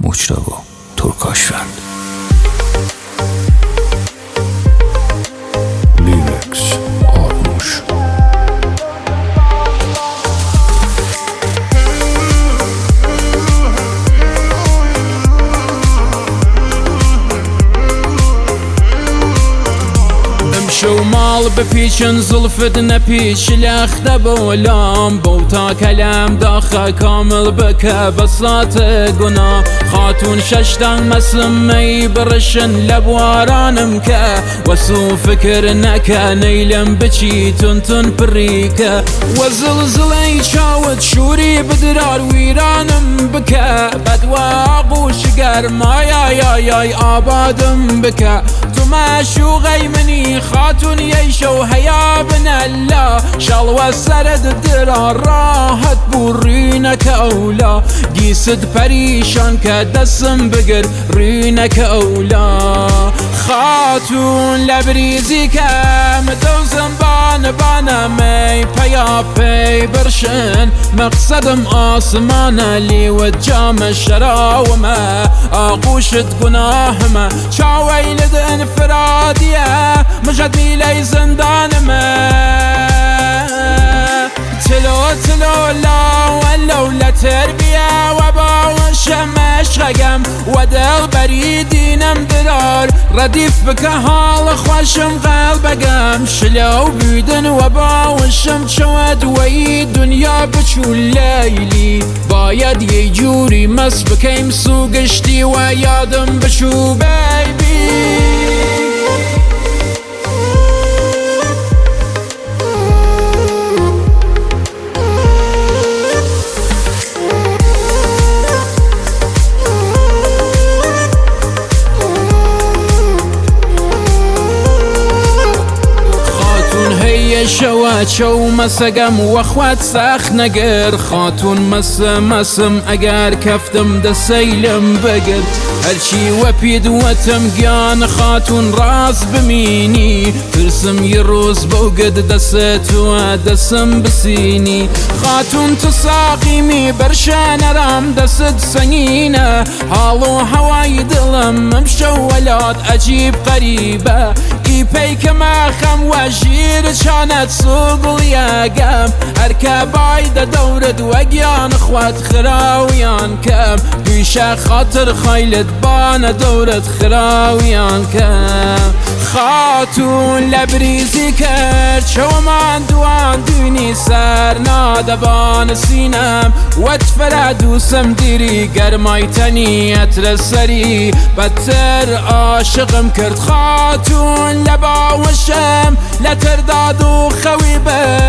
مجتبی ترکاشفند. لیرکس آرموش. شو مال بپیچن زلفت نپیچ لخته بولام بوتا کلم داخه کامل بکه بسات گنا خاتون ششتن مسمی برشن لبوارانم که وسو فکر نکه نیلم بچی تن پریکه وزلزلی چاوت شوری بدرار ویرانم بکه بدواقو شگر مایای آبادم بکه تو معشوقی منی خاتون یشو هیا بن الله شالوا سرد درار راحت بورینک اولا گیسد پریشان که دستم بگر رینک اولا خاتون لبریزی کم دوزم بانمی پیا پی برشن مقصدم آسمان لی و جام شراومه آغوشت گناهمه چاویلد انفرادیه مجد میلی زندانمه تلو لا ولو لا تربیه و باوشم عشقم و دل بریدینم درار ردیف بکه حال خوشم قلبگم شلو بیدن و باوشم چود وی دنیا بچو لیلی باید یه جوری مس بکیم سو گشتی و یادم بشو بیبی شوا چو مسگم و خوات سخت نگر خاتون مسم اگر کفتم ده سیلم بگر هرچی و پید و تمگان خاتون راز بمینی ترسم یه روز بوگد دست و دستم بسینی خاتون تساقیمی برشان رام دست سنینه حالو هوای دلم ممشولات عجیب قریبه ای پیک ما خم و جیر چانت سوق لیاقم هرکا باید دورد وگیان خوات خراویان کم بیشه خاطر خیلت بان دورت خراویان کم خاتون لبریزی کرد چو من دوان دونی سر نادبان سینم وتفرع دوسم دیری گرمای تنیت رسری بدتر عاشقم کرد خاتون لباوشم لترداد و خویبه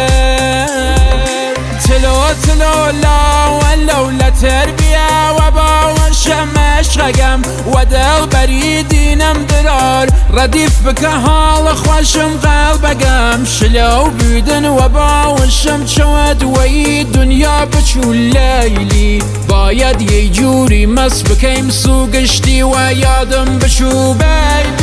تلو لا ولو لا تربیه و باوشم عشقم و دل بریدینم درار ردیف بکه حال خوشم قلبگم شلو بیدن و باوشم چود وی دنیا بچو لیلی باید یه جوری مس بکیم سو گشتی و یادم بشو بیبی